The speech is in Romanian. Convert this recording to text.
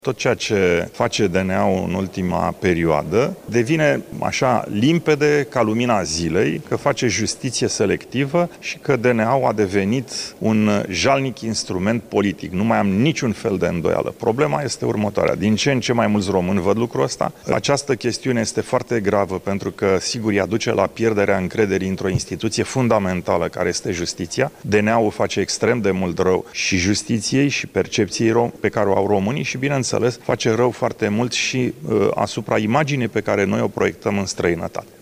Tot ceea ce face DNA-ul în ultima perioadă devine așa limpede ca lumina zilei, că face justiție selectivă și că DNA-ul a devenit un jalnic instrument politic. Nu mai am niciun fel de îndoială. Problema este următoarea. Din ce în ce mai mulți români văd lucrul ăsta. Această chestiune este foarte gravă pentru că, sigur, ea duce la pierderea încrederii într-o instituție fundamentală care este justiția. DNA-ul face extrem de mult rău și justiției și percepției pe care o au românii și, bineînțeles, face rău foarte mult și asupra imaginii pe care noi o proiectăm în străinătate.